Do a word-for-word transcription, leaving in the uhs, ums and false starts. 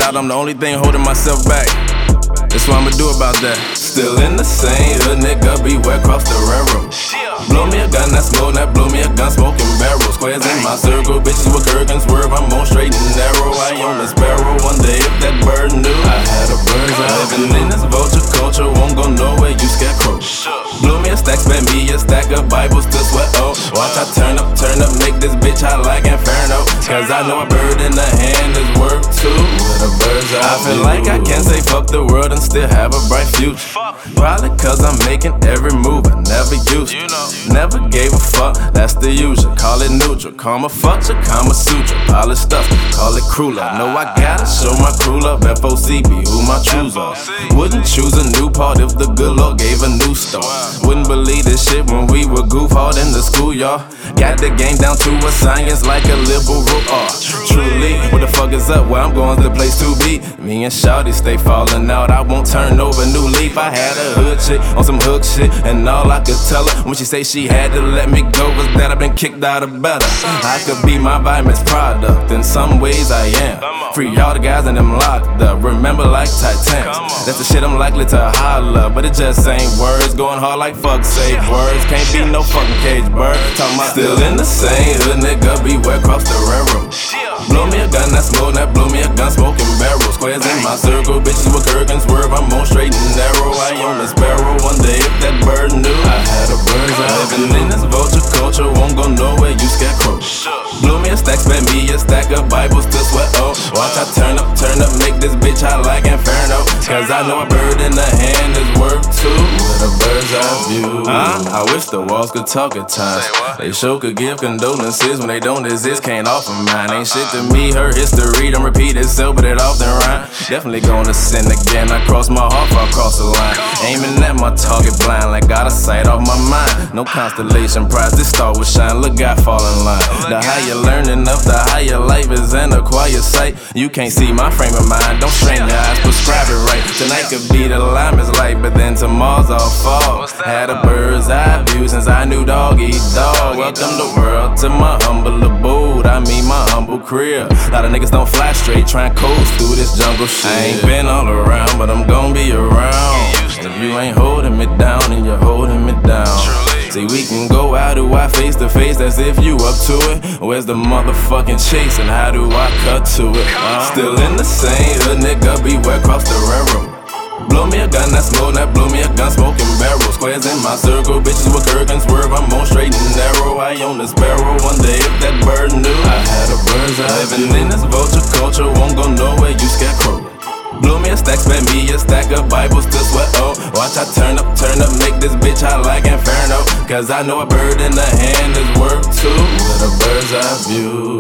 out, I'm the only thing holding myself back. That's what I'ma do about that. Still in the same hood, nigga, beware, cross the railroad. Blow me a gun, that smoke, that blow me a gun, smoking barrels. Squares in my circle, bitches with Kirkins swerve, I'm on straight and narrow. I own a sparrow, one day if that bird knew I had a bird's eye. Living in this vulture culture, won't go nowhere, you scarecrow. Blow me a stack, spend me a stack of Bibles to sweat, oh. Watch I turn up, turn up, make this bitch hot like Inferno. Cause I know a bird in the hand is worth two. With a bird's eye I feel like I can say fuck the world and still have a bright future. Probably cause I'm making every move I never used. Never gave a fuck, that's the usual. Call it neutral, Kama Future, Kama Sutra. Polish stuff, call it crew love. Know I gotta show my crew love. F O C B, who my trues are. Wouldn't choose a new part if the good Lord gave a new start. Wouldn't believe this shit when we were goof hard in the schoolyard. Got the game down to a science like a liberal art. Truly, what the fuck is up? Where I'm going to the place to be. Me and Shawty stay falling out. I won't turn over new leaf. I had a hood chick on some hook shit, and all I could tell her when she say she had to let me go was that I've been kicked out of better. I could be my vitamins product. In some ways I am. Free all the guys and them locked up. Remember like Titanic. That's the shit I'm likely to holler, but it just ain't words. Going hard like fuck safe words. Can't be no fucking cage bird. Talking about still in the same hood, nigga, beware, cross the railroad. Blow me a gun, that smoke, that blow me a gun, smoking barrels. Squares in my circle, bitches with Kirkins swerve, I'm on straight and narrow. I own a sparrow, one day if that bird knew I had a bird's eye. Living in this vulture culture, won't go nowhere, you scarecrow. Blow me a stack, spend me a stack of Bibles to sweat, oh. Watch I turn up, turn up, make this bitch hot like Inferno. Cause I know a bird in the hand is worth two. With a bird's eye view. uh, I wish the walls could talk at times. They sure could give condolences when they don't exist, can't offer mine. Ain't shit to me, her history don't repeat itself, but it often rhyme. Definitely gonna sin again, I cross my heart before I cross the line. Aiming at my target blind, like got a sight off my mind. No constellation prize, this star will shine, look God fall in line. The higher learning of the higher life is an acquired sight. You can't see my frame of mind, don't strain your eyes, prescribe it right. Tonight could be the lime's light, but then tomorrow's all fall. Had a bird's eye view since I knew dog eat dog. Welcome the world to my humble abode, I mean my humble crib. A lot of niggas don't fly straight, tryin' coast through this jungle shit. I ain't been all around, but I'm gon' be around. If you ain't holding me down, then you're holding me down. See, we can go out to our face to face as if you up to it. Where's the motherfucking chase and how do I cut to it? Uh, still in the same hood, nigga, beware, cross the railroad. Blow me a gun, that smoke, that blow me a gun, smoking barrels. Squares in my circle, bitches with Kirkins swerve, I'm on straight and narrow. I own a sparrow, one day if that bird knew I had a bird's eye. Living in this vulture culture, won't go nowhere, you scarecrow. Blow me a stack, spend me a stack of Bibles to sweat, oh. Watch I turn up, turn up, make this bitch hot like Inferno. Cause I know a bird in the hand is worth two. With a bird's eye view.